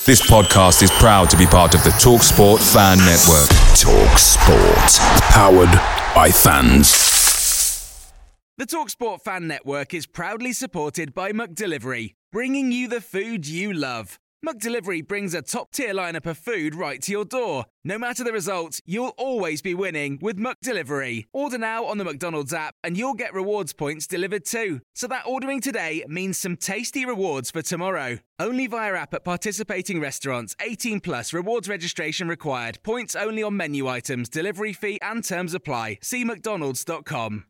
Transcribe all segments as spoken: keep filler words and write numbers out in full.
This podcast is proud to be part of the TalkSport Fan Network. TalkSport. Powered by fans. The TalkSport Fan Network is proudly supported by McDelivery, bringing you the food you love. McDelivery brings a top-tier lineup of food right to your door. No matter the result, you'll always be winning with McDelivery. Order now on the McDonald's app and you'll get rewards points delivered too. So that ordering today means some tasty rewards for tomorrow. Only via app at participating restaurants. eighteen plus, rewards registration required. Points only on menu items, delivery fee and terms apply. See mcdonalds dot com.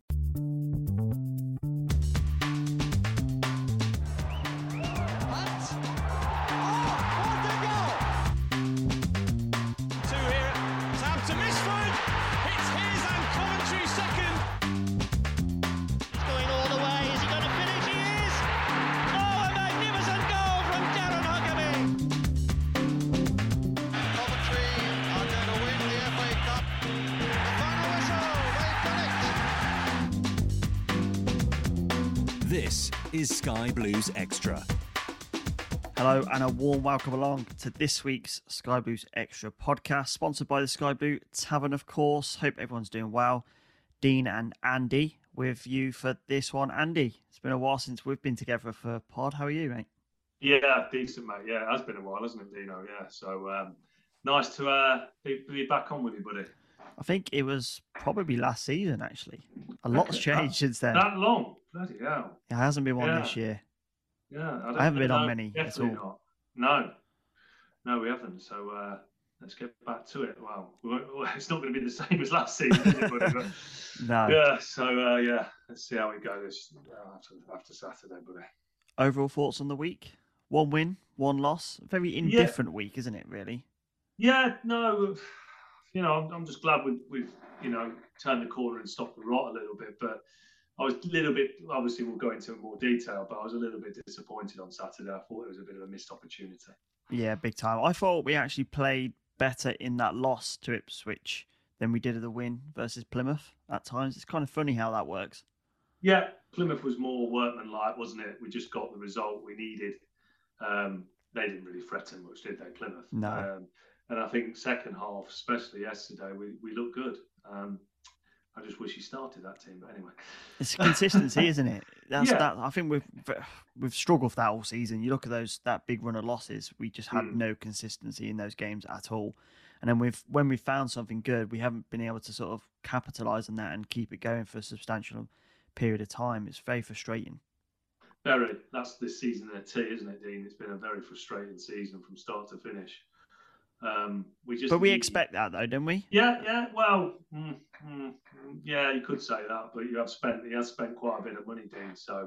This is Sky Blues Extra. Hello and a warm welcome along to this week's Sky Blues Extra podcast, sponsored by the Sky Blue Tavern, of course. Hope everyone's doing well. Dean and Andy with you for this one. Andy, it's been a while since we've been together for a pod. How are you, mate? Yeah, decent, mate. Yeah, it has been a while, hasn't it, Dino? Yeah, so um, nice to uh, be, be back on with you, buddy. I think it was probably last season, actually. A lot's changed that, since then. That long? Bloody hell. It hasn't been one yeah. this year. Yeah. I, don't, I haven't been no, on many at all. Not. No. No, we haven't. So uh, let's get back to it. Wow. We won't, it's not going to be the same as last season, is it, buddy? But, no. Yeah, so uh, yeah, let's see how we go this uh, after, after Saturday, buddy. Overall thoughts on the week? One win, one loss. Very indifferent yeah. week, isn't it, really? Yeah, no. You know, I'm, I'm just glad we've, we've, you know, turned the corner and stopped the rot a little bit. But I was a little bit, obviously we'll go into more detail, but I was a little bit disappointed on Saturday. I thought it was a bit of a missed opportunity. Yeah, big time. I thought we actually played better in that loss to Ipswich than we did at the win versus Plymouth at times. It's kind of funny how that works. Yeah, Plymouth was more workmanlike, wasn't it? We just got the result we needed. Um, they didn't really threaten much, did they, Plymouth? No. Um, And I think second half, especially yesterday, we, we looked good. Um, I just wish he started that team, but anyway. It's consistency, isn't it? That's yeah. that. I think we've we've struggled with that all season. You look at those that big run of losses. We just had mm. no consistency in those games at all. And then we've when we found something good, we haven't been able to sort of capitalise on that and keep it going for a substantial period of time. It's very frustrating. Very. That's this season in a T, isn't it, Dean? It's been a very frustrating season from start to finish. Um, we just, but we need... expect that, though, don't we? Yeah, yeah. Well, mm, mm, yeah, you could say that, but you have spent, he has spent quite a bit of money, Dean. So,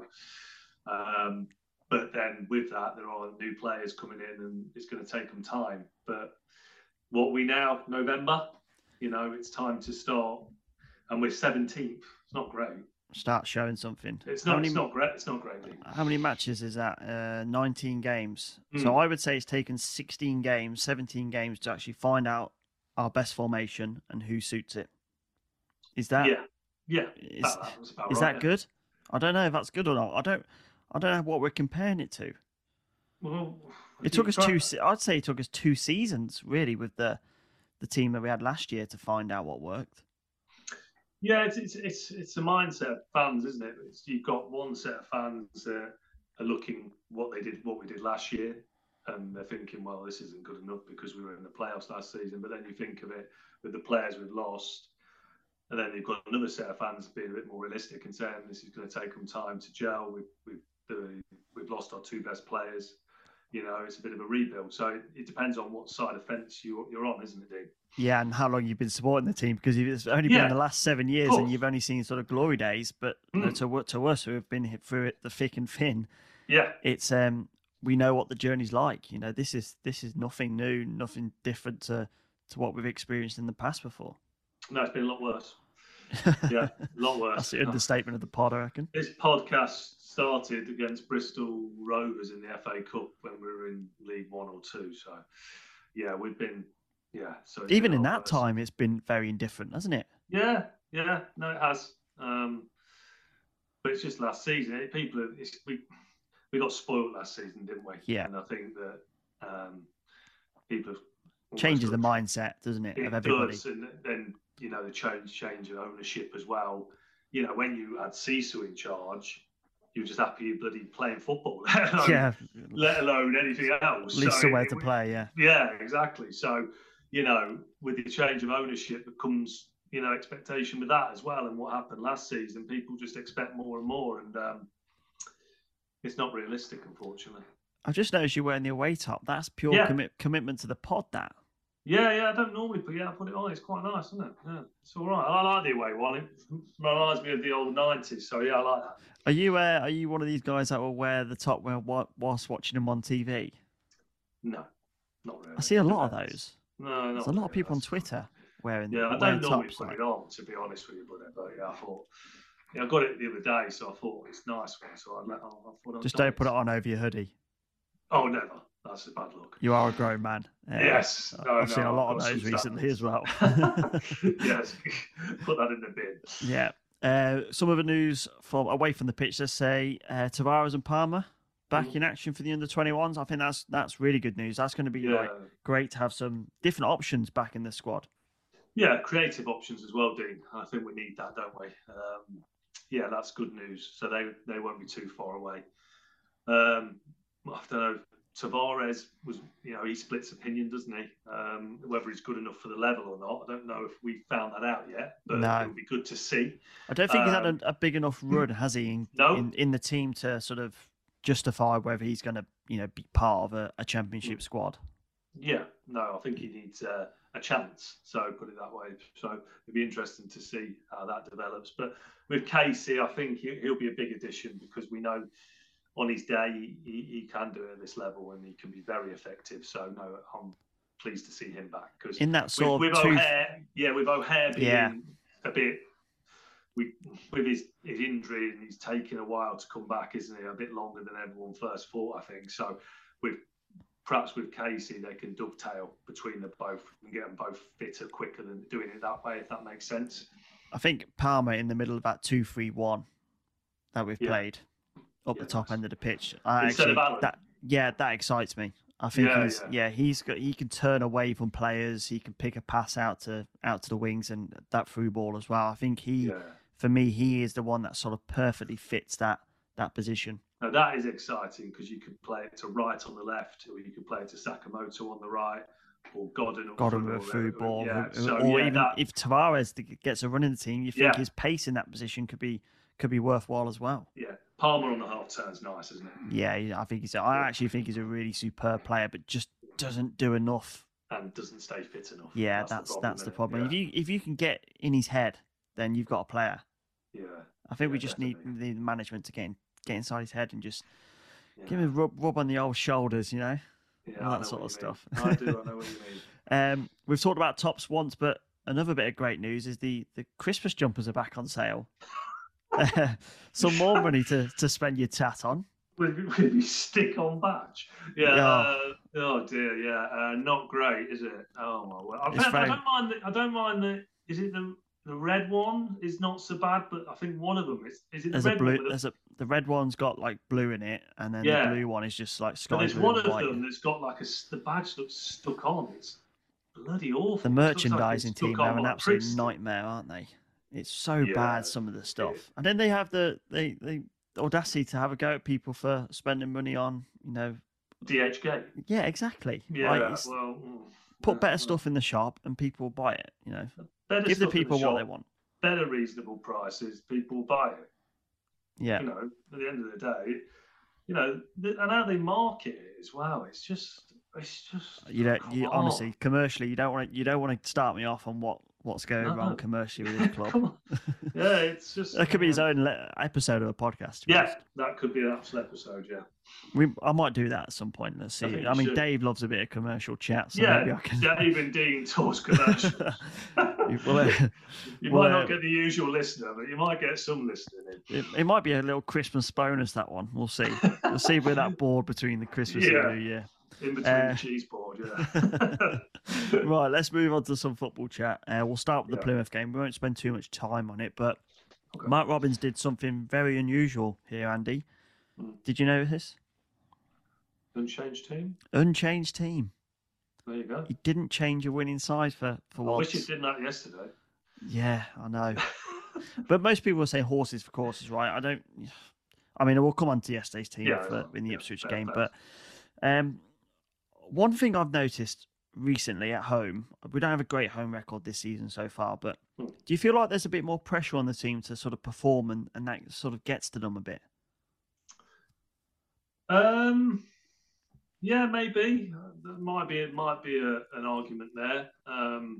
um, but then with that, there are new players coming in, and it's going to take them time. But what we now November, you know, it's time to start, and we're seventeenth. It's not great. Start showing something. It's not. Many, it's not great. It's not great. Dean. How many matches is that? Uh, nineteen games. Mm. So I would say it's taken sixteen games, seventeen games to actually find out our best formation and who suits it. Is that? Yeah. Yeah. Is, that, that is right, that yeah. good? I don't know if that's good or not. I don't. I don't know what we're comparing it to. Well, it took us two. I'd say it took us two seasons really with the the team that we had last year to find out what worked. Yeah, it's it's it's it's a mindset of fans, isn't it? It's, you've got one set of fans that are looking what they did, what we did last year, and they're thinking, well, this isn't good enough because we were in the playoffs last season. But then you think of it with the players we've lost, and then you've got another set of fans being a bit more realistic and saying this is going to take them time to gel. We've we've the, we've lost our two best players. You know, it's a bit of a rebuild. So it, it depends on what side of fence you, you're on, isn't it, Dean? Yeah, and how long you've been supporting the team, because it's only yeah. been the last seven years and you've only seen sort of glory days. But mm. you know, to, to us who have been hit through it, the thick and thin, yeah, it's um we know what the journey's like. You know, this is this is nothing new, nothing different to, to what we've experienced in the past before. No, it's been a lot worse. Yeah, a lot worse. That's the understatement of the pod, I reckon. This podcast started against Bristol Rovers in the F A Cup when we were in League One or Two. So, yeah, we've been, yeah. So even in that worse. time, it's been very indifferent, hasn't it? Yeah, yeah, no, it has. Um, but it's just last season. People, it's, we we got spoiled last season, didn't we? Yeah. And I think that um, people have changes the mindset, doesn't it, it of everybody? Does, and then you know the change change of ownership as well. You know, when you had Sisu in charge, you were just happy you bloody playing football, let alone, yeah, let alone anything else. At least so somewhere it, to play, yeah. Yeah, exactly. So, you know, with the change of ownership, it comes, you know, expectation with that as well. And what happened last season, people just expect more and more, and um, it's not realistic, unfortunately. I've just noticed you're wearing the away top. That's pure Yeah. commit, commitment to the pod, that. Yeah, yeah, I don't normally put yeah, I put it on. It's quite nice, isn't it? Yeah, it's all right. I like the away one. It reminds me of the old nineties. So yeah, I like that. Are you uh, are you one of these guys that will wear the top whilst watching them on T V? No, not really. I see a lot of those. No, not There's a lot really. of people on That's Twitter wearing yeah, I wearing don't normally tops. put Like. it on, to be honest with you, brother. But yeah, I thought yeah, I got it the other day, so I thought it's a nice one. So I let I thought I'd Just try don't put it on over your hoodie. Oh, never. That's a bad look. You are a grown man. Uh, yes. No, I've no, seen a lot I've of got those some recently as well. Yes. Put that in the bin. Yeah. Uh, some of the news from away from the pitch, let's say uh, Tavares and Palmer back Mm. in action for the under twenty-ones. I think that's that's really good news. That's going to be Yeah. like great to have some different options back in the squad. Yeah, creative options as well, Dean. I think we need that, don't we? Um, yeah, that's good news. So they they won't be too far away. Um, I don't know. Tavares was, you know, he splits opinion, doesn't he? Um, whether he's good enough for the level or not, I don't know if we found that out yet. But No. it would be good to see. I don't think he's had Um, a, a big enough run, has he, in, No. in, in the team to sort of justify whether he's going to, you know, be part of a, a championship squad. Yeah, no, I think he needs uh, a chance. So put it that way. So it'd be interesting to see how that develops. But with Casey, I think he, he'll be a big addition because we know on his day he, he, he can do it at this level and he can be very effective. So no, I'm pleased to see him back because In that sort with, of with two... O'Hare, yeah, with O'Hare being Yeah. a bit. We, with his, his injury, and he's taking a while to come back, isn't he? A bit longer than everyone first thought, I think. So, with perhaps with Casey, they can dovetail between the both and get them both fitter quicker than doing it that way, if that makes sense. I think Palmer in the middle of that two three one that we've Yeah. played up Yeah, the top nice. end of the pitch. I Instead actually, of Allen. that yeah, that excites me. I think Yeah, he's yeah. yeah. he's got he can turn away from players. He can pick a pass out to out to the wings and that through ball as well. I think he. Yeah. For me, he is the one that sort of perfectly fits that that position. Now that is exciting because you could play it to right on the left, or you could play it to Sakamoto on the right, or Godin up Godin front, with a or- through or- ball, Yeah. or, So, or yeah, even that, if Tavares gets a run in the team, you think Yeah. his pace in that position could be could be worthwhile as well. yeah, Palmer on the half turn's nice, isn't it? Yeah, he- I think he's. I Yeah. actually think he's a really superb player, but just doesn't do enough. And doesn't stay fit enough. Yeah, that's that's the problem. isn't If it? you if you can get in his head, then you've got a player. Yeah. yeah. I think we Yeah, just definitely. need the management to get in, get inside his head and just Yeah. give him a rub, rub on the old shoulders, you know. Yeah, all I that know sort what of you mean. stuff. I do. I know what you mean. Um, we've talked about tops once, but another bit of great news is the, the Christmas jumpers are back on sale. Some more money to, to spend your tat on. With, with your stick-on badge. Yeah. Yeah. Uh, oh dear. Yeah. Uh, not great, is it? Oh my word. I, It's don't- I very- don't mind. The, I don't mind the. Is it the the red one? Is not so bad, but I think one of them is. Is it the There's a red blue. one? With There's a the red one's got like blue in it, and then Yeah. the blue one is just like the, sky but there's blue one and of white. them that's got like a s- the badge looks stuck on. It's bloody awful. The It looks like it's merchandising stuck team on are an by absolute Christie. nightmare, aren't they? It's so Yeah. bad, some of the stuff. And then they have the they the audacity to have a go at people for spending money on, you know. D H Gate. Yeah, exactly. Yeah. Like, it's- well. mm, put yeah, better well, stuff in the shop and people will buy it. You know, better give the stuff in people what they shop, want. Better reasonable prices. People buy it. Yeah. You know, at the end of the day, you know, th- and how they market it as well. It's just, it's just. You don't. come You on. honestly, commercially, you don't want to. You don't want to start me off on what what's going No. wrong commercially with this club. Come on. Yeah, it's just. That could be his yeah. own le- episode of a podcast. to be Yeah, honest. that could be an absolute episode. Yeah. we. I might do that at some point. Let's see. I think I, you mean, should. Dave loves a bit of commercial chat, so maybe I Yeah, can. Dave and Dean talks commercials. well, uh, You well, might uh, not get the usual listener, but you might get some listening in. it, it might be a little Christmas bonus. That one. We'll see. We'll see where that board between the Christmas Yeah. and New Year. In between Uh, the cheese board, yeah. Right, let's move on to some football chat. Uh, we'll start with the Yeah. Plymouth game. We won't spend too much time on it, but Okay. Mark Robbins did something very unusual here, Andy. Hmm. Did you know this? Unchanged team? Unchanged team. There you go. You didn't change your winning side for for I once. wish you did that yesterday. Yeah, I know. But most people will say horses for courses, right? I don't. I mean, we'll come on to yesterday's team Yeah, for, in the yeah, Ipswich fair, game, fair. but um, one thing I've noticed recently at home, we don't have a great home record this season so far, but Hmm. do you feel like there's a bit more pressure on the team to sort of perform, and, and that sort of gets to them a bit? Um, yeah, maybe there might be it might be a, an argument there. Um,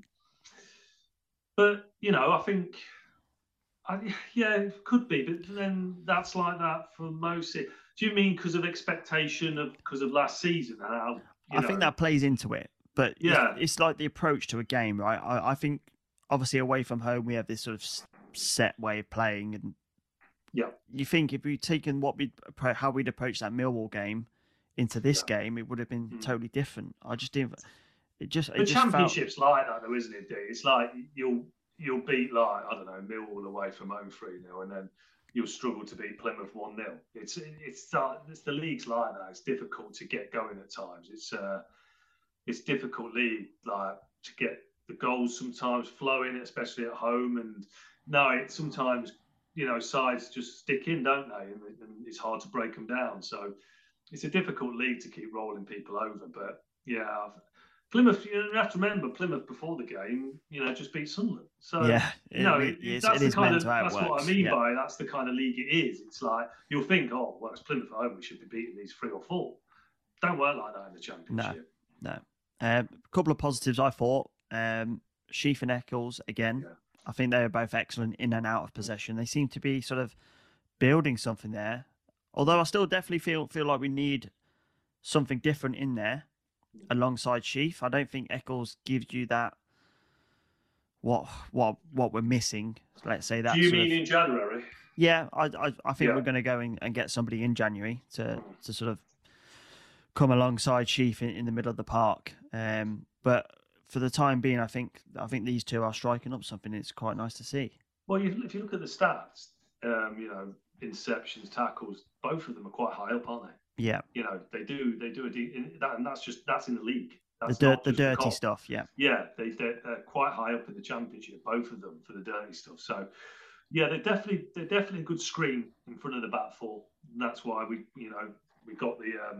but you know, I think, I, yeah, it could be. But then that's like that for most. Do you mean because of expectation of because of last season? And how, you I know, think that plays into it, but Yeah. it's, it's like the approach to a game, right? I, I think obviously away from home we have this sort of s- set way of playing, and yeah, you think if we'd taken what we how we'd approach that Millwall game into this Yeah. game, it would have been Mm. totally different. I just didn't. It just the it just felt championship's like that, though, isn't it? Dee? It's like you'll you'll beat like I don't know Millwall away from home three nil, and then you'll struggle to beat Plymouth one nil. It's it's uh, it's the league's like that. It's difficult to get going at times. It's uh it's difficult league like to get the goals sometimes flowing, especially at home. And no, it sometimes you know sides just stick in, don't they? And, and it's hard to break them down. So it's a difficult league to keep rolling people over. But yeah, Plymouth. You have to remember Plymouth before the game. You know, just beat Sunderland. So yeah. you know, it, it, it's, that's it the is kind of mental how it that's what I works. mean Yeah. by that's the kind of league it is. It's like you'll think, oh, well, it's Plymouth at home. We should be beating these three or four. Don't work like that in the Championship. No. Um, a couple of positives I thought. Um, Sheaf and Eccles again. Yeah. I think they were both excellent in and out of possession. They seem to be sort of building something there. Although I still definitely feel feel like we need something different in there alongside Sheaf. I don't think Eccles gives you that what what what we're missing. Let's say that. Do you sort mean of, in January? yeah, I I, I think Yeah. we're going to go in and get somebody in January to to sort of come alongside Sheaf in, in the middle of the park. Um, but for the time being, I think I think these two are striking up something. It's quite nice to see. Well, you, if you look at the stats, um, you know, interceptions, tackles, both of them are quite high up, aren't they? Yeah, You know, they do they do a de- in, that, and that's just that's in the league. the That's dirt, not the just dirty cop. stuff. Yeah, Yeah, they they're, they're quite high up in the Championship, both of them for the dirty stuff. So, yeah, they're definitely they're definitely a good screen in front of the back four. And that's why we you know we got the um,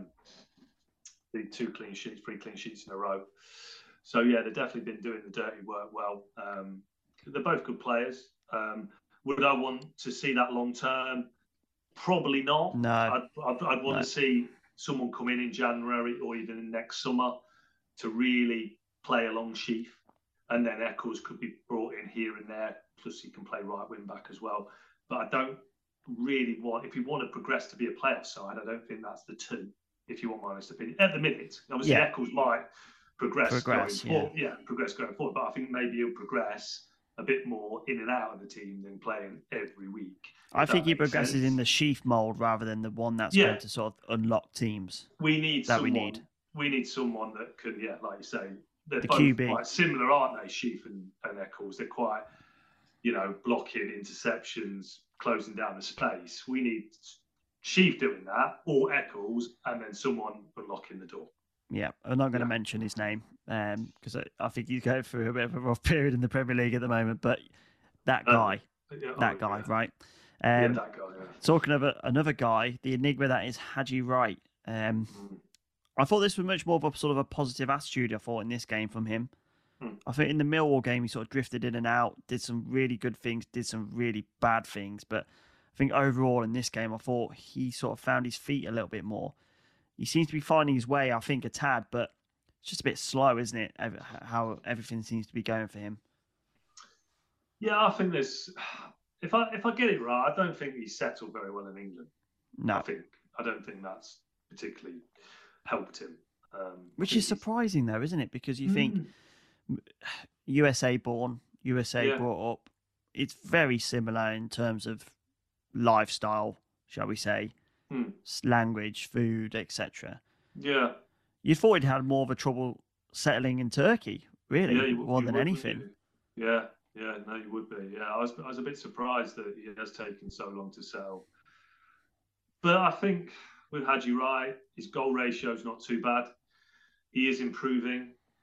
the two clean sheets, three clean sheets in a row. So yeah, they've definitely been doing the dirty work well. Um, they're both good players. Um, would I want to see that long term? Probably not. No. I'd, I'd, I'd want No. to see someone come in in January or even next summer to really play along Sheaf, and then Eccles could be brought in here and there. Plus, he can play right wing back as well. But I don't really want, if you want to progress to be a playoff side, I don't think that's the two. If you want my honest opinion, at the minute, obviously Yeah. Eccles might progress, Progress, going forward. Yeah, progress going forward. But I think maybe he'll progress a bit more in and out of the team than playing every week. I if think that he makes progresses sense. in the Sheaf mold rather than the one that's Yeah. going to sort of unlock teams. We need that we someone. need. We need someone that can, yeah, like you say, they're The both Q B. quite similar, aren't they? Sheaf and, and Eccles. They're quite, you know, blocking interceptions, closing down the space. We need Sheaf doing that, or Eccles, and then someone unlocking the door. Yeah, I'm not going to Yeah. mention his name because I, I think he's going through a bit of a rough period in the Premier League at the moment. But that Um, guy, Yeah, that oh, guy, yeah. right? Yeah, Um, that guy. Yeah. Talking of a, another guy, the enigma that is Haji Wright. Um, Mm. I thought this was much more of a sort of a positive attitude. I thought in this game from him. Hmm. I think in the Millwall game he sort of drifted in and out, did some really good things, did some really bad things. But I think overall in this game, I thought he sort of found his feet a little bit more. He seems to be finding his way, I think, a tad, but it's just a bit slow, isn't it? ev- How everything seems to be going for him. Yeah, I think there's. If I if I get it right, I don't think he's settled very well in England. I No, think I don't think that's particularly helped him. Um, which I think is surprising though, isn't it? Because you he's- think Mm. U S A born, U S A Yeah. brought up. It's very similar in terms of lifestyle, shall we say, Hmm. s- language, food, et cetera. Yeah, You thought he'd had more of a trouble settling in Turkey, really, yeah, you, more you than would, anything. wouldn't you? Yeah, yeah, no, you would be. Yeah, I was I was a bit surprised that he has taken so long to settle. But I think with Haji Wright, his goal ratio is not too bad. He is improving.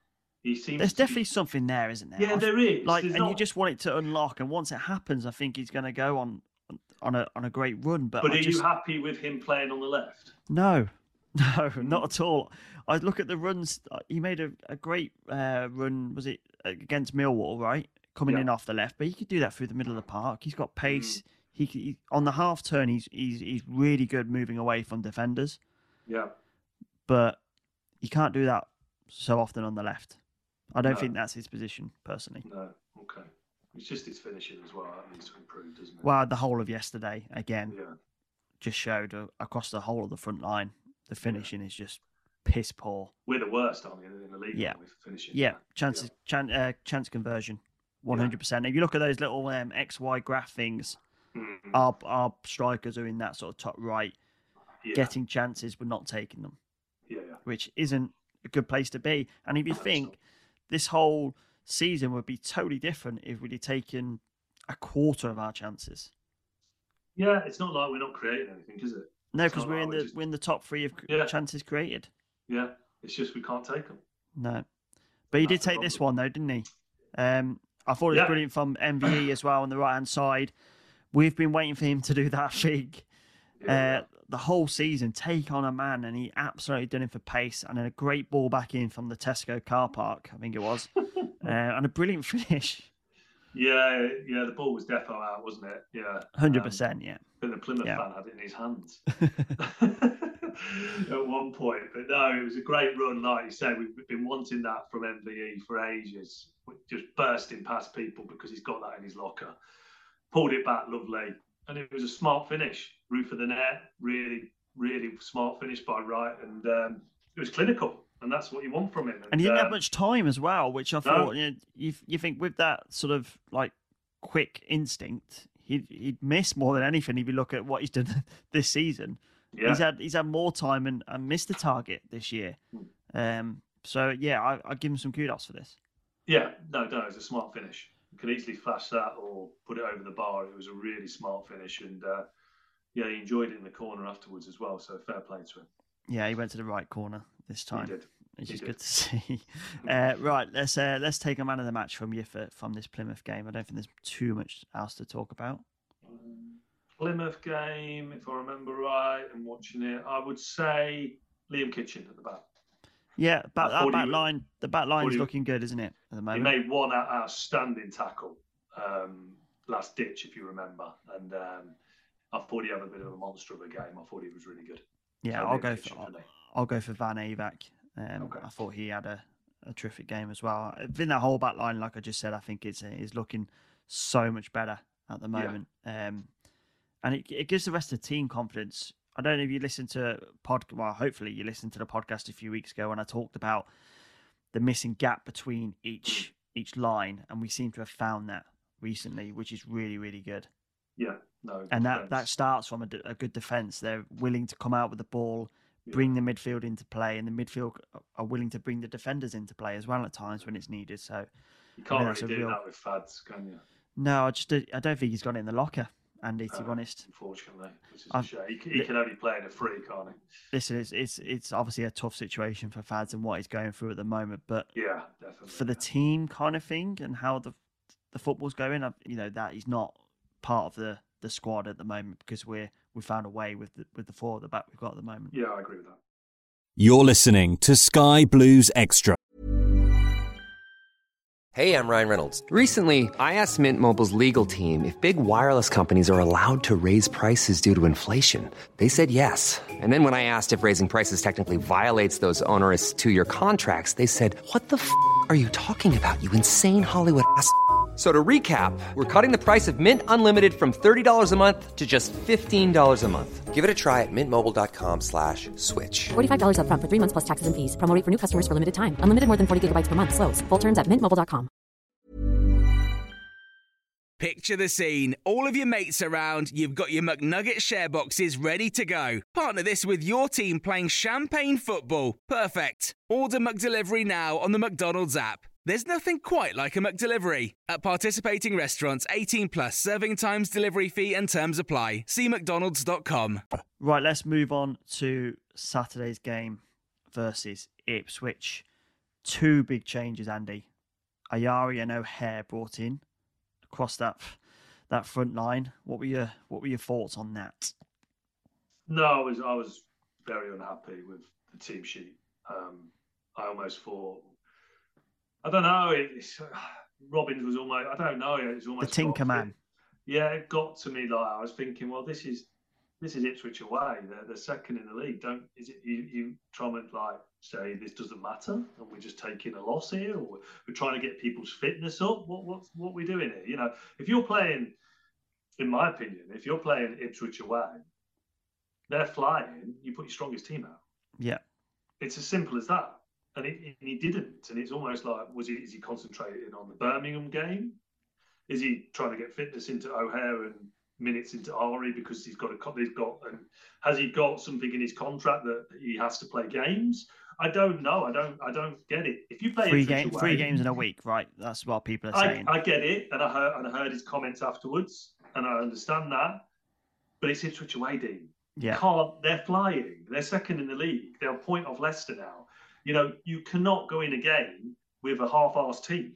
He seems There's to definitely be... something there, isn't there? Yeah, there is. Like, There's and not... you just want it to unlock. And once it happens, I think he's going to go on on a on a great run. But but I are just... you happy with him playing on the left? No, no, not at all. I look at the runs. He made a, a great uh, run. Was it against Millwall? Right, coming Yeah. in off the left, but he could do that through the middle of the park. He's got pace. Mm. He, he on the half turn. He's he's he's really good moving away from defenders. Yeah. But he can't do that so often on the left. I don't No. think that's his position, personally. No. Okay. It's just his finishing as well. That needs to improve, doesn't it? Well, the whole of yesterday, again, Yeah. just showed uh, across the whole of the front line, the finishing is just piss poor. We're the worst, aren't we, in the league? Yeah. aren't we, for finishing. Yeah, chances, Chan, uh, chance conversion, one hundred percent. If you look at those little um, X Y graph things, Mm. our, our strikers are in that sort of top right, Yeah. getting chances but not taking them, Yeah. Yeah. which isn't a good place to be. And if you No, it's think not. this whole season would be totally different if we'd have taken a quarter of our chances. Yeah. It's not like we're not creating anything, is it? No, It's because not we're like in we're the just- we're in the top three of Yeah. chances created. Yeah. It's just we can't take them. No, but he did That's the take this problem. one though, didn't he? Um, I thought it was Yeah. brilliant from M V E as well on the right hand side. We've been waiting for him to do that thing Yeah. uh, the whole season, take on a man, and he absolutely done it for pace. And then a great ball back in from the Tesco car park, I think it was, uh, and a brilliant finish. Yeah. Yeah. The ball was defo out, wasn't it? Yeah. Hundred Um, percent, yeah. I think the Plymouth Yeah. fan had it in his hands at one point. But no, it was a great run. Like you say, we've been wanting that from M V E for ages. Just bursting past people because he's got that in his locker. Pulled it back lovely. And it was a smart finish. Roof of the net. Really, really smart finish by Wright. And um, it was clinical. And that's what you want from him. And he didn't um, have much time as well, which I thought you, know, you you think with that sort of like quick instinct, he'd he'd miss more than anything if you look at what he's done this season. Yeah. He's had he's had more time and, and missed the target this year. Um, so yeah, I I give him some kudos for this. Yeah, no, no, it was a smart finish. You could easily flash that or put it over the bar. It was a really smart finish, and uh, yeah, he enjoyed it in the corner afterwards as well. So fair play to him. Yeah, he went to the right corner this time. He did. Which He is did. good to see. Uh, right, let's uh, let's take a man of the match from you for, from this Plymouth game. I don't think there's too much else to talk about. Um, Plymouth game, if I remember right, and watching it, I would say Liam Kitchen at the back. Yeah, back, I that thought back he- line, the back line's he- looking good, isn't it, at the He moment? made one out- outstanding tackle um, last ditch, if you remember, and um, I thought he had a bit of a monster of a game. I thought he was really good. Yeah, So I'll Liam go Kitchen for for me. I'll go for Van Avac. Um, Okay. I thought he had a, a terrific game as well. I think that whole back line, like I just said, I think it's is looking so much better at the Yeah. moment, um, and it it gives the rest of the team confidence. I don't know if you listened to pod. Well, hopefully you listened to the podcast a few weeks ago when I talked about the missing gap between each each line, and we seem to have found that recently, which is really really good. Yeah, no. good And that, that defence. starts from a, d- a good defence. They're willing to come out with the ball, bring the midfield into play, and the midfield are willing to bring the defenders into play as well at times when it's needed. So You I can't think that's really a do real- that with Fads, can you? no, I just don't- I don't think he's got it in the locker, Andy. To be Uh, honest, Unfortunately, which is a I've- shame. He, c- he can only play in a free, can't he? listen, it's it's it's obviously a tough situation for Fads and what he's going through at the moment, but Yeah, definitely. for the team kind of thing and how the the football's going, I- you know, that he's not part of the, the squad at the moment because we're we found a way with the with the four at the back we've got at the moment. Yeah, I agree with that. You're listening to Sky Blues Extra. Hey, I'm Ryan Reynolds. Recently, I asked Mint Mobile's legal team if big wireless companies are allowed to raise prices due to inflation. They said yes. And then when I asked if raising prices technically violates those onerous two-year contracts, they said, "What the f*** are you talking about, you insane Hollywood ass?" So to recap, we're cutting the price of Mint Unlimited from thirty dollars a month to just fifteen dollars a month. Give it a try at mintmobile.com slash switch. forty-five dollars up front for three months plus taxes and fees. Promo rate for new customers for limited time. Unlimited more than forty gigabytes per month. Slows full terms at mint mobile dot com. Picture the scene. All of your mates around, you've got your McNugget share boxes ready to go. Partner this with your team playing champagne football. Perfect. Order McDelivery now on the McDonald's app. There's nothing quite like a McDelivery. At participating restaurants, eighteen plus, serving times, delivery fee and terms apply. See mcdonalds dot com. Right, let's move on to Saturday's game versus Ipswich. two big changes, Andy. Ayari and O'Hare brought in across that that front line. What were your what were your thoughts on that? No, I was I was very unhappy with the team sheet. Um, I almost thought, I don't know, it's, Robbins was almost, I don't know, it was almost the Tinker Man. Yeah, it got to me like I was thinking, well, this is this is Ipswich away. They're, they're second in the league. Don't is it you, you try and like say this doesn't matter and we're just taking a loss here, or we're trying to get people's fitness up? What what what are we doing here? You know, if you're playing, in my opinion, if you're playing Ipswich away, they're flying. You put your strongest team out. Yeah, it's as simple as that. And, it, and he didn't. And it's almost like, was he is he concentrating on the Birmingham game? Is he trying to get fitness into O'Hare and minutes into Ari because he's got a he's got and has he got something in his contract that he has to play games? I don't know. I don't. I don't get it. If you play three games, three games in a week, right? That's what people are saying. I, I get it, and I heard and I heard his comments afterwards, and I understand that. But it's Ipswich away, Dean. Yeah, can't. They're flying. They're second in the league. They're a point off Leicester now. You know, you cannot go in a game with a half-assed team.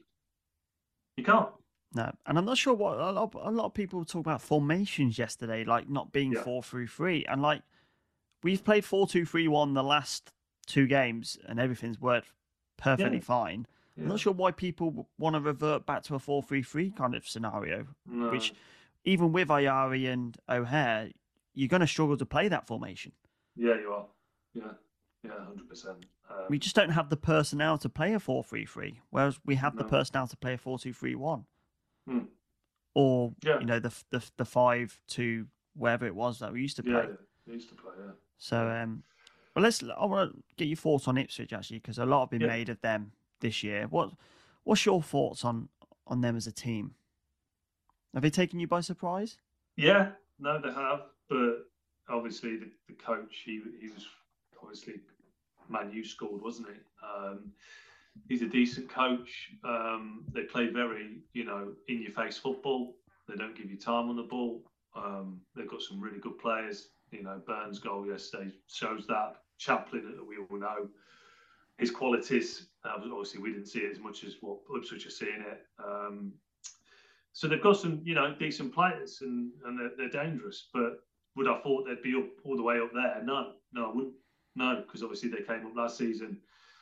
You can't. No, and I'm not sure what a lot, a lot of people talk about formations yesterday, like not being Yeah. four through three, and like we've played four two three one the last two games, and everything's worked perfectly Yeah. fine. Yeah. I'm not sure why people want to revert back to a four three three kind of scenario, No. which even with Ayari and O'Hare, you're going to struggle to play that formation. Yeah, you are. Yeah, yeah, one hundred percent. Um, We just don't have the personnel to play a four three three, whereas we have the No. personnel to play a four two three one. Hmm. Or, Yeah. you know, the the the five to wherever it was that we used to play. yeah, they used to play, yeah. So, um, well, let's. I want to get your thoughts on Ipswich actually, because a lot have been Yeah. made of them this year. What What's your thoughts on on them as a team? Have they taken you by surprise? Yeah, no, they have. But obviously, the, the coach, he he was obviously Man U scored, wasn't he? Um, he's a decent coach. Um, they play very, you know, in-your-face football. They don't give you time on the ball. Um, they've got some really good players. You know, Burns' goal yesterday shows that. Chaplin, we all know his qualities. Uh, obviously, we didn't see it as much as what Ipswich are seeing it. Um, so they've got some, you know, decent players, and, and they're, they're dangerous. But would I thought they'd be up all the way up there? No, no, I wouldn't. No, because obviously they came up last season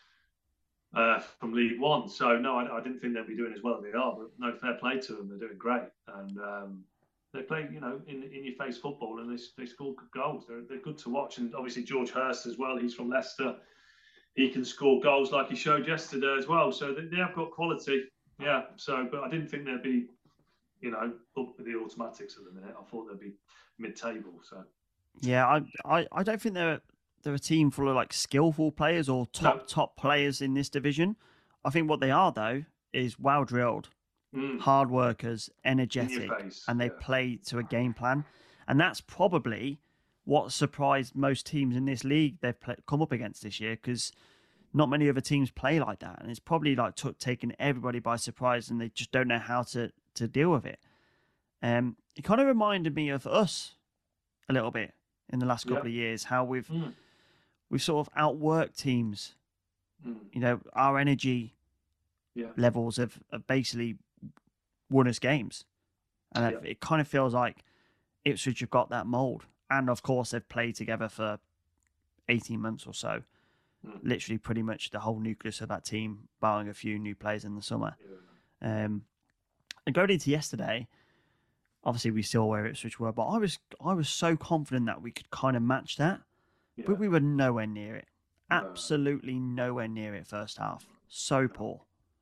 uh, from League One. So no, I, I didn't think they'd be doing as well as they are. But no, fair play to them. They're doing great, and um, they play, you know, in in your face football, and they they score good goals. They're they're good to watch. And obviously George Hurst as well. He's from Leicester. He can score goals like he showed yesterday as well. So they, they have got quality. Yeah. So, but I didn't think they'd be, you know, up with the automatics at the minute. I thought they'd be mid-table. So. Yeah, I I, I don't think they're they're a team full of like skillful players or top No. top players in this division. I think what they are though is well drilled, Mm. hard workers, In energetic, your face, and they yeah. play to a game plan. And that's probably what surprised most teams in this league they've play, come up against this year, because not many other teams play like that. And it's probably like took taking everybody by surprise, and they just don't know how to, to deal with it. Um, it kind of reminded me of us a little bit in the last couple Yeah. of years, how we've Mm. we've sort of outworked teams. Mm. You know, our energy Yeah. levels have, have basically won us games. And it- Yeah. it kind of feels like Ipswich have got that mould. And of course, they've played together for eighteen months or so. Mm. Literally, pretty much the whole nucleus of that team, barring a few new players in the summer. Yeah. Um, and going into yesterday, obviously we saw where Ipswich were, but I was I was so confident that we could kind of match that, Yeah. but we were nowhere near it. No. Absolutely nowhere near it first half. So poor.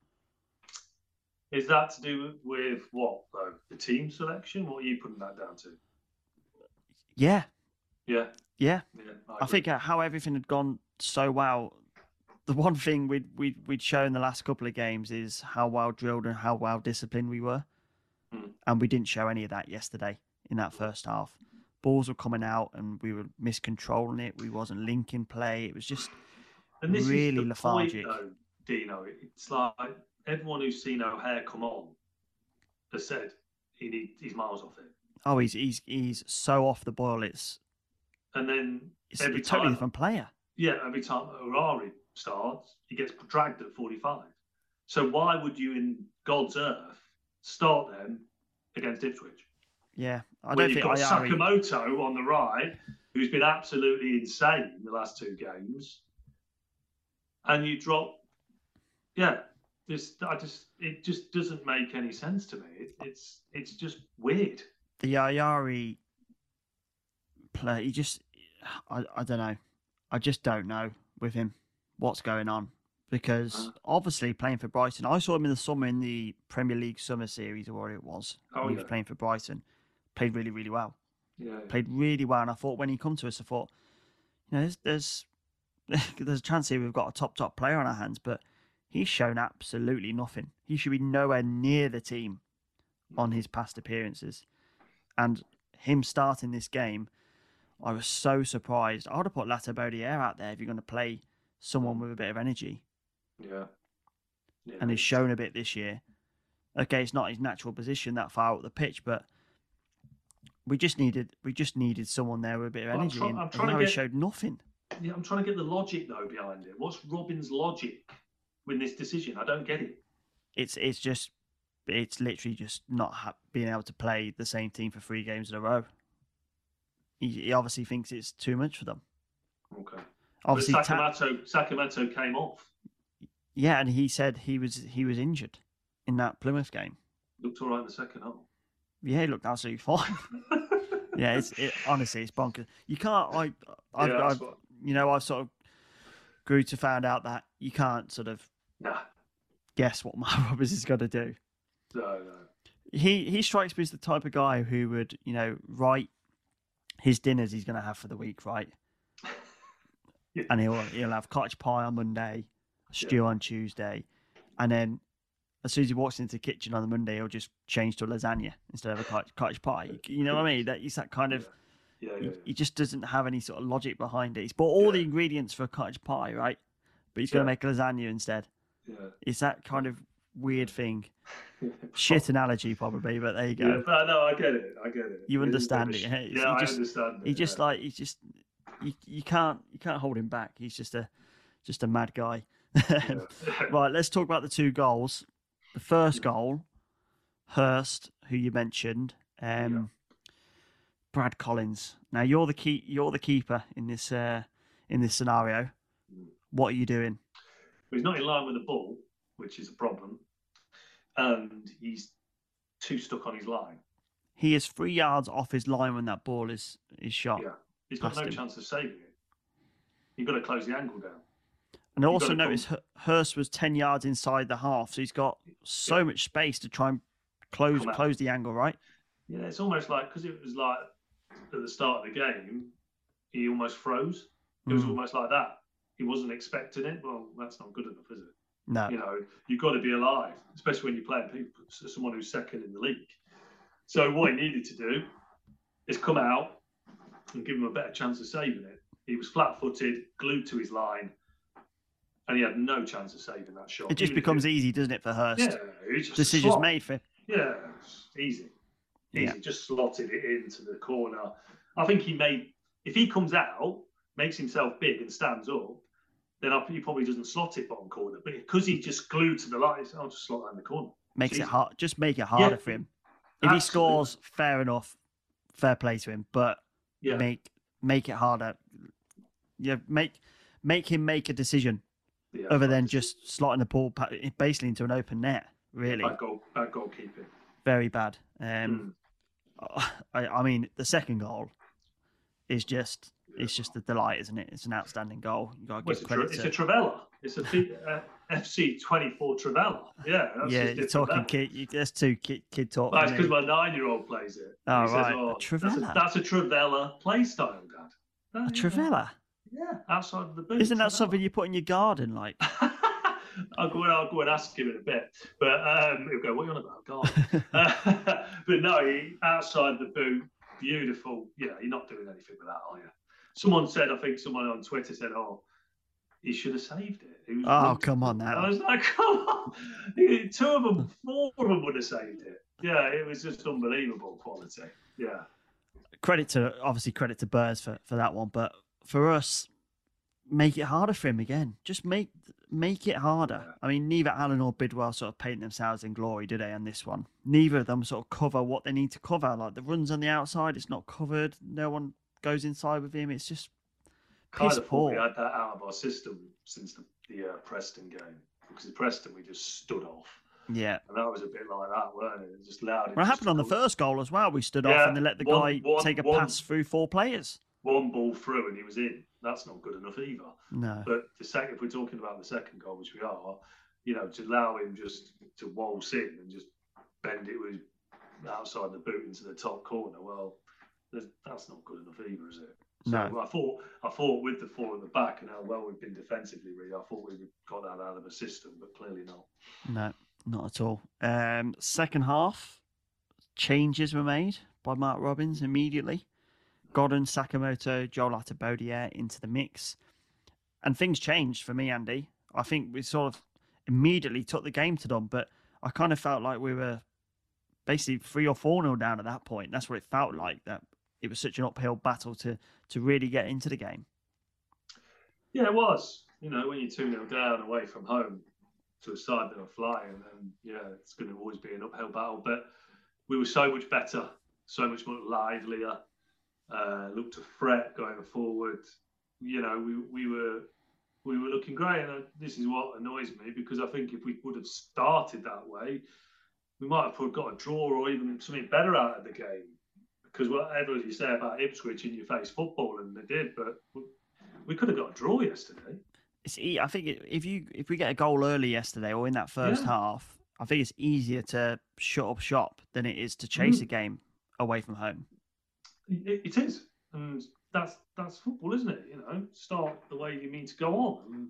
Is that to do with what, though? The team selection? What are you putting that down to? Yeah, Yeah. yeah. Yeah. I agree. think uh, how everything had gone so well. The one thing we'd, we'd, we'd shown the last couple of games is how well drilled and how well disciplined we were. Mm. And we didn't show any of that yesterday in that first half. Balls were coming out and we were miscontrolling it. We wasn't linking play. It was just And this really is the lethargic. point, though, Dino. It's like everyone who's seen O'Hare come on has said he need, he's miles off it. Oh, he's he's he's so off the boil. It's And then it's every a totally time, different player. yeah, every time Orari starts, he gets dragged at forty-five. So why would you, in God's earth, start them against Ipswich? Yeah, I When don't you've think got Ayari... Sakamoto on the right, who's been absolutely insane in the last two games, and you drop, yeah, just I just it just doesn't make any sense to me. It, it's it's just weird. The Ayari play, he just, I I don't know, I just don't know with him what's going on. Because obviously playing for Brighton, I saw him in the summer in the Premier League Summer Series or whatever it was. Oh, he yeah. was playing for Brighton, played really, really well. Yeah, yeah. Played really well, and I thought when he come to us, I thought, you know, there's there's, there's a chance here we've got a top top player on our hands, but he's shown absolutely nothing. He should be nowhere near the team on his past appearances, and him starting this game, I was so surprised. I would have put Lato Baudier out there if you're going to play someone with a bit of energy. Yeah. yeah. And he's shown a bit this year. Okay, it's not his natural position that far up the pitch, but we just needed we just needed someone there with a bit of Well, I'm energy. try- and I'm trying to Ayari get- showed nothing. Yeah, I'm trying to get the logic though behind it. What's Robin's logic with this decision? I don't get it. It's it's just it's literally just not ha- being able to play the same team for three games in a row. He, he obviously thinks it's too much for them. Okay. Obviously, but Ta- Sakamoto, Sakamoto came off. yeah, and he said he was he was injured in that Plymouth game. Looked all right in the second half. Yeah, he looked absolutely fine. yeah, it's it, honestly, it's bonkers. You can't. I, I've, Yeah, that's I've what- you know, I've sort of grew to find out that you can't sort of Nah. guess what Mark Roberts is going to do. No, no. He he strikes me as the type of guy who would, you know, write his dinners he's going to have for the week, right? Yeah. And he'll he'll have cottage pie on Monday, stew Yeah. on Tuesday, and then as soon as he walks into the kitchen on the Monday, he'll just change to a lasagna instead of a cottage, cottage pie. You know what I mean? That he's that kind of. Yeah, yeah, He, yeah. he just doesn't have any sort of logic behind it. He's bought all Yeah. the ingredients for a cottage pie, right? But he's going to Yeah. make lasagna instead. Yeah. It's that kind of weird thing. Shit analogy, probably, but there you go. Yeah, but no, I get it. I get it. You It is a understand bit it. of Hey, sh- it's- Yeah, he I just- understand it. He just yeah. like he's just you, you can't you can't hold him back. He's just a just a mad guy. Yeah. Right, let's talk about the two goals. The first goal, Hurst, who you mentioned, um, Brad Collins. Now you're the key. You're the keeper in this uh, in this scenario. What are you doing? He's not in line with the ball, which is a problem, and he's too stuck on his line. He is three yards off his line when that ball is is shot. Yeah, he's got past no him. chance of saving it. You've got to close the angle down. And I You've also gotta come- noticed Hu- Hurst was ten yards inside the half, so he's got so much space to try and close Come out. close the angle, right? Yeah, it's almost like because it was like at the start of the game, he almost froze. It was Mm. almost like that. He wasn't expecting it. Well, that's not good enough, is it? No. You know, you've got to be alive, especially when you're playing people, someone who's second in the league. So what he needed to do is come out and give him a better chance of saving it. He was flat-footed, glued to his line, and he had no chance of saving that shot. It just Even if becomes it- easy, doesn't it, for Hurst? Yeah, it's just a Decisions slot. made for him. Yeah, it's easy. Easy. Yeah. Just slotted it into the corner. I think he made, if he comes out, makes himself big and stands up, then I, he probably doesn't slot it bottom corner. But because he just glued to the line, I'll just slot that in the corner. Makes It's it easy. hard. Just make it harder Yeah. for him. If he Absolutely. scores, fair enough, fair play to him. But Yeah. make make it harder. Yeah, make make him make a decision Yeah, other bad than decision. just slotting the ball pa- basically into an open net. Really, Bad goal, bad goalkeeping. very bad. Mm. Um, I, I mean, the second goal is just it's just a delight, isn't it? It's an outstanding goal. You got to Well, it's, give a tra- credit it's to. a Travella. It's a P- uh, F C twenty-four Travella. Yeah, that's Yeah, just you're different talking level. kid. You, that's two kid, kid talk. Well, it's isn't it? because my nine-year-old plays it. Oh, He says, right. A "Oh, that's, a, Travella." that's a Travella play style, Dad. A Oh, yeah. Travella. Yeah, outside of the boot. Isn't that Travella. something you put in your garden? Like, I'll go and I'll go and ask him in a bit. But um, he'll go, "What are you on about, God?" uh, but no, he, outside the boot, beautiful. Yeah, you're not doing anything with that, are you? Someone said, I think someone on Twitter said, "Oh, he should have saved it." He was oh, looking- come on I now. was like, "Come on!" Two of them, four of them would have saved it. Yeah, it was just unbelievable quality. Yeah, Credit to obviously credit to Burrs for, for that one, but for us, make it harder for him again. Just make make it harder. Yeah. I mean, neither Allen or Bidwell sort of paint themselves in glory, do they, on this one? Neither of them sort of cover what they need to cover. Like the runs on the outside, it's not covered. No one goes inside with him. It's just kind piss of thought poor. we had that out of our system since the, the uh, Preston game. Because at Preston, we just stood off. Yeah. And that was a bit like that, weren't it? It just allowed it. Well, it happened on the come. first goal as well. We stood Yeah, off and they let the one- guy one- take a one- pass through four players. One ball through and he was in. That's not good enough either. No. But the second, if we're talking about the second goal, which we are, you know, to allow him just to waltz in and just bend it with outside the boot into the top corner, well, that's not good enough either, is it? So No. I thought, I thought with the four at the back and how well we've been defensively, really, I thought we got that out of the system, but clearly not. No, not at all. Um, second half, changes were made by Mark Robbins immediately. Godden, Sakamoto, Joel Attabodiere into the mix. And things changed for me, Andy. I think we sort of immediately took the game to them, but I kind of felt like we were basically three or four nil down at that point. That's what it felt like, that it was such an uphill battle to, to really get into the game. Yeah, it was. You know, when you're two nil down away from home to a side that are flying, and yeah, it's going to always be an uphill battle. But we were so much better, so much more livelier. Uh, looked to fret going forward. You know, we we were we were looking great, and this is what annoys me, because I think if we would have started that way, we might have got a draw or even something better out of the game. Because whatever you say about Ipswich in your face football, and they did, but we could have got a draw yesterday. It's, I think if you if we get a goal early yesterday or in that first Yeah. half, I think it's easier to shut up shop than it is to chase Mm. a game away from home. It, it is, and that's that's football, isn't it? You know, start the way you mean to go on, and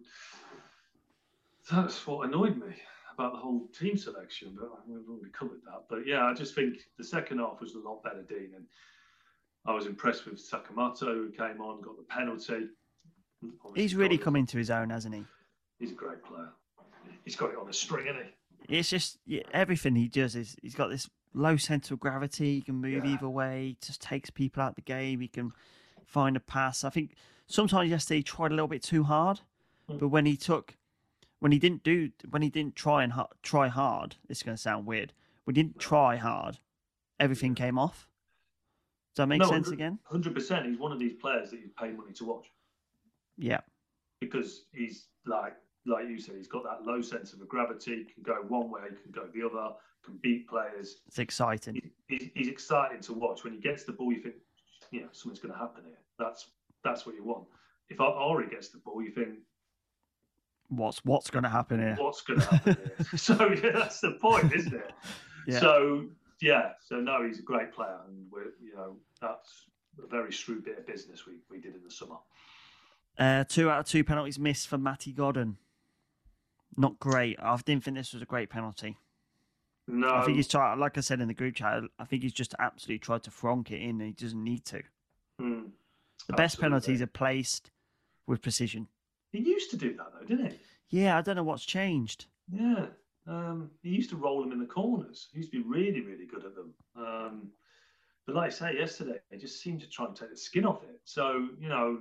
that's what annoyed me about the whole team selection. But we've already covered that. But yeah, I just think the second half was a lot better, Dean, and I was impressed with Sakamoto, who came on, got the penalty. Obviously He's really got it. come into his own, hasn't he? He's a great player. He's got it on a string, hasn't he? It's just yeah, everything he does is he's got this low centre of gravity. He can move Yeah. either way. He just takes people out the game. He can find a pass. I think sometimes yesterday he tried a little bit too hard, Mm. but when he took, when he didn't do, when he didn't try and ha- try hard, this is going to sound weird. When he didn't try hard, everything came off. Does that make No, sense again? one hundred percent. He's one of these players that you pay money to watch, Yeah. because he's like, like you said, he's got that low sense of gravity, can go one way, can go the other, can beat players. It's exciting. He, he's, he's exciting to watch. When he gets the ball, you think, you know, something's going to happen here. That's that's what you want. If Ari gets the ball, you think, What's what's going to happen here? what's going to happen here? So yeah, that's the point, isn't it? Yeah. So yeah, so no, he's a great player, and we're, you know, that's a very shrewd bit of business we, we did in the summer. Uh, two out of two penalties missed for Matty Godden. Not great. I didn't think this was a great penalty. No, I think he's tried, like I said in the group chat, I think he's just absolutely tried to fronk it in and he doesn't need to. Mm, The best absolutely. penalties are placed with precision. He used to do that though, didn't he? Yeah, I don't know what's changed. Yeah. Um, he used to roll them in the corners. He used to be really, really good at them. Um, but like I say, yesterday, they just seemed to try and take the skin off it. So, you know,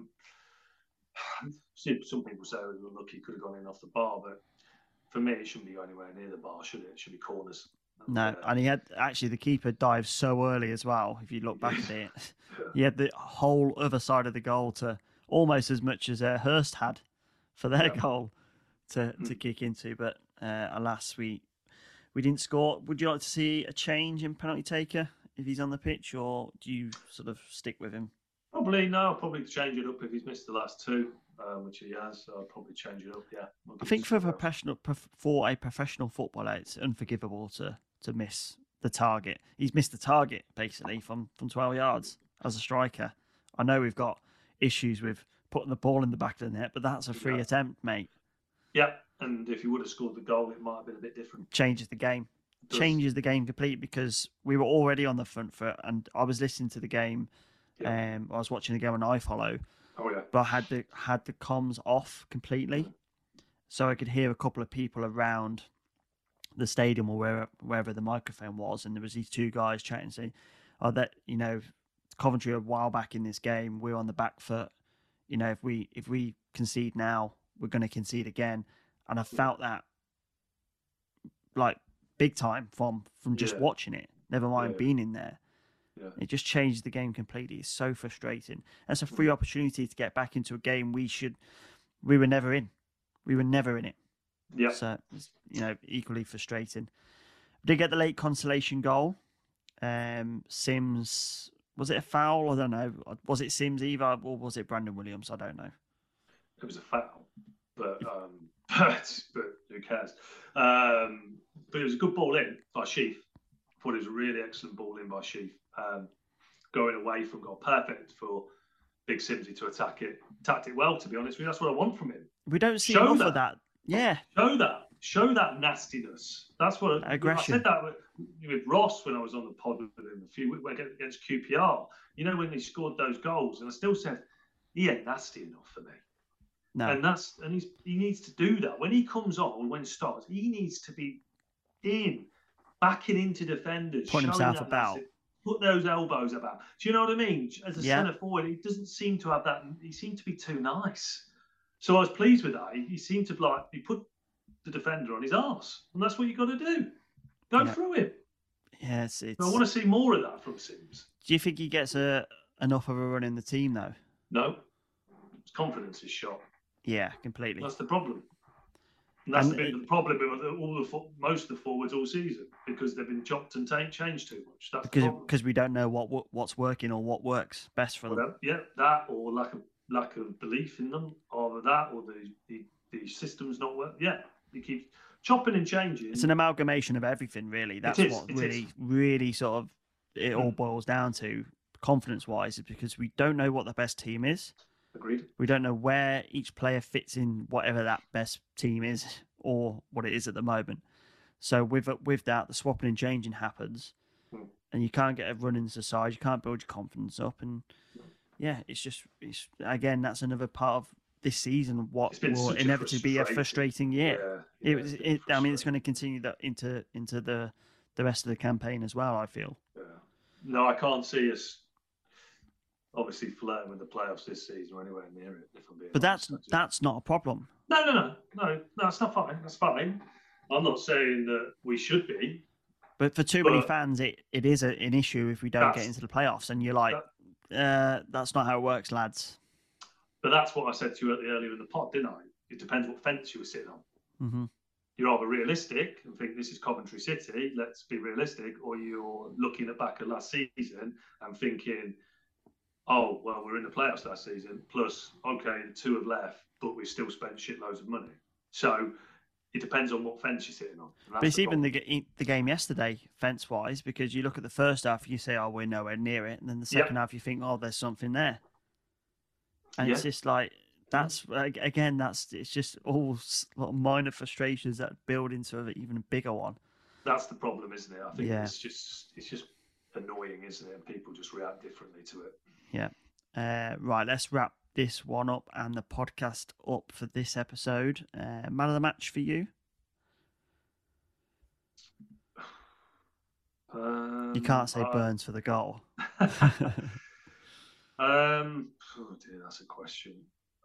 some people say, oh, look, he could have gone in off the bar, but for me, it shouldn't be anywhere near the bar, should it? It should be corners. And, No, uh, and he had actually the keeper dived so early as well. If you look back at it, he had the whole other side of the goal to almost as much as uh, Hurst had for their Yeah. goal to, to Mm. kick into. But uh, alas, we we didn't score. Would you like to see a change in penalty taker if he's on the pitch, or do you sort of stick with him? Probably, no, I'll probably change it up if he's missed the last two, um, which he has. So I'll probably change it up, yeah. I'll I give think it for a somewhere else. professional prof- for a professional footballer, it's unforgivable to to miss the target. He's missed the target basically from, from twelve yards as a striker. I know we've got issues with putting the ball in the back of the net, but that's a free Yeah. attempt, mate. Yeah, and if he would have scored the goal, it might have been a bit different. Changes the game. Does. Changes the game completely because we were already on the front foot, and I was listening to the game. Yeah. Um, I was watching the game on iFollow, Oh, yeah. but I had the had the comms off completely, so I could hear a couple of people around the stadium or wherever, wherever the microphone was, and there was these two guys chatting, saying, "Oh, that you know, Coventry a while back in this game, we were on the back foot. You know, if we if we concede now, we're going to concede again. And I felt that like big time from, from just yeah. watching it, never mind yeah. being in there. Yeah. It just changed the game completely. It's so frustrating. That's a free opportunity to get back into a game we should, we were never in. We were never in it. Yeah. So, it's, you know, equally frustrating. Did get the late consolation goal. Um, Sims, was it a foul? I don't know. Was it Sims either, or was it Brandon Williams? I don't know. It was a foul, but um, but, but who cares? Um, but it was a good ball in by Sheaf. I thought it was a really excellent ball in by Sheaf. Um, going away from goal, perfect for Big Simsy to attack it. Attacked it well, to be honest with you. That's what I want from him. We don't see Show enough that. of that. Yeah. Show that. Show that nastiness. That's what aggression. I said that with, with Ross when I was on the pod with him a few weeks against Q P R. You know, when he scored those goals, and I still said he ain't nasty enough for me. No. And that's and he's he needs to do that when he comes on. When he starts, he needs to be in, backing into defenders, putting himself about. Nasty, put those elbows about. Do you know what I mean? As a yeah. centre forward, he doesn't seem to have that. He seemed to be too nice. So I was pleased with that. He, he seemed to like he put the defender on his arse, and that's what you got to do. Go yeah. through him. Yes, it's. I want to see more of that from Sims. Do you think he gets a enough of a run in the team though? No, his confidence is shot. Yeah, completely. That's the problem. And that's and been it, the problem with all the most of the forwards all season because they've been chopped and t- changed too much. That's because the problem. because we don't know what what's working or what works best for them. Well, yeah, that or lack of lack of belief in them, or that, or the the, the system's not working. Yeah. You keep chopping and changing. It's an amalgamation of everything, really. That's is, what it really, is. really sort of it all Mm. boils down to, confidence-wise, is because we don't know what the best team is. Agreed. We don't know where each player fits in whatever that best team is or what it is at the moment. So with with that, the swapping and changing happens, Mm. and you can't get a run into the side. You can't build your confidence up, and yeah, it's just it's again that's another part of this season, what will inevitably be a frustrating year. Yeah, yeah, it was. It, I mean, it's going to continue that into into the the rest of the campaign as well. I feel. Yeah. No, I can't see us obviously flirting with the playoffs this season or anywhere near it. If I'm being but honest. that's that's not a problem. No, no, no, no, no. That's not fine. That's fine. I'm not saying that we should be. But for too but many fans, it, it is a, an issue if we don't get That's- into the playoffs, and you're like, uh, that's not how it works, lads. But that's what I said to you earlier in the pod, didn't I? It depends what fence you were sitting on. Mm-hmm. You're either realistic and think this is Coventry City, let's be realistic, or you're looking at back at last season and thinking, oh, well, we're in the playoffs last season, plus, okay, the two have left, but we've still spent shitloads of money. So it depends on what fence you're sitting on. But it's the even the, ga- the game yesterday, fence-wise, because you look at the first half, you say, oh, we're nowhere near it, and then the second Yep. half, you think, oh, there's something there. And Yeah. it's just like, that's, again, that's it's just all s- little minor frustrations that build into an even bigger one. That's the problem, isn't it? I think Yeah. it's just it's just annoying, isn't it? And people just react differently to it. Yeah. Uh, right, let's wrap this one up and the podcast up for this episode. Uh, man of the match for you? Um, You can't say uh, Burns for the goal. Um, oh dear, that's a question.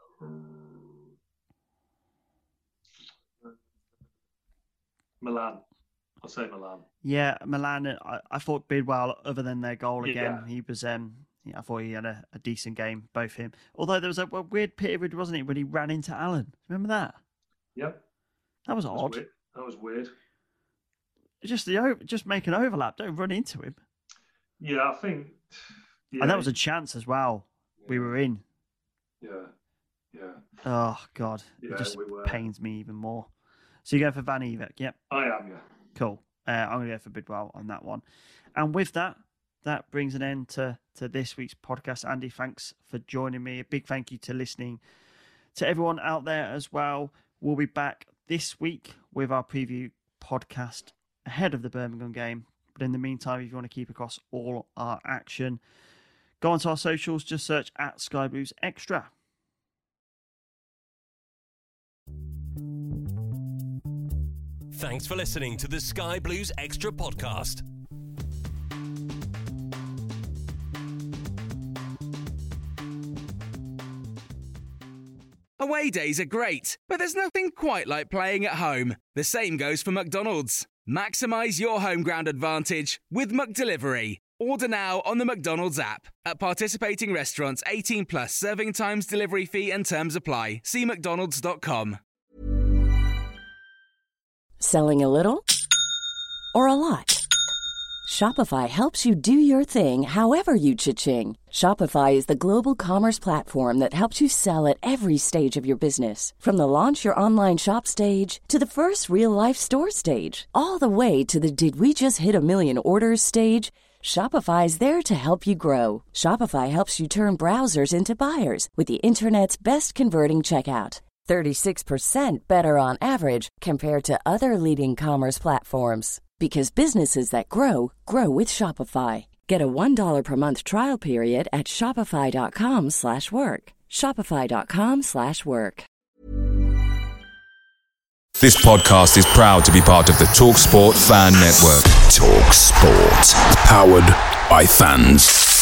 Milan. I'll say Milan. Yeah, Milan. I, I thought Bidwell, other than their goal again, Yeah. he was. Um, yeah, I thought he had a, a decent game, both him. Although there was a, a weird period, wasn't it, when he ran into Allen? Remember that? Yep. That was That was odd. weird. That was weird. Just the o- just make an overlap. Don't run into him. Yeah, I think. Yeah, And that was a chance as well. We were in. Yeah. Yeah. Oh God, Yeah, it just we were. pains me even more. So you go for Van Evek. Yep. I am. Yeah. Cool. Uh, I'm going to go for Bidwell on that one. And with that, that brings an end to, to this week's podcast. Andy, thanks for joining me. A big thank you to listening to everyone out there as well. We'll be back this week with our preview podcast ahead of the Birmingham game. But in the meantime, if you want to keep across all our action, go onto our socials, just search at Sky Blues Extra. Thanks for listening to the Sky Blues Extra podcast. Away days are great, but there's nothing quite like playing at home. The same goes for McDonald's. Maximise your home ground advantage with McDelivery. Order now on the McDonald's app. At participating restaurants, eighteen plus, serving times, delivery fee and terms apply. See mcdonalds dot com. Selling a little or a lot? Shopify helps you do your thing however you cha-ching. Shopify is the global commerce platform that helps you sell at every stage of your business. From the launch your online shop stage to the first real-life store stage, all the way to the did we just hit a million orders stage. Shopify is there to help you grow. Shopify helps you turn browsers into buyers with the internet's best converting checkout. thirty-six percent better on average compared to other leading commerce platforms. Because businesses that grow, grow with Shopify. Get a one dollar per month trial period at shopify.com slash work. Shopify.com slash work. This podcast is proud to be part of the TalkSport Fan Network. TalkSport. Powered by fans.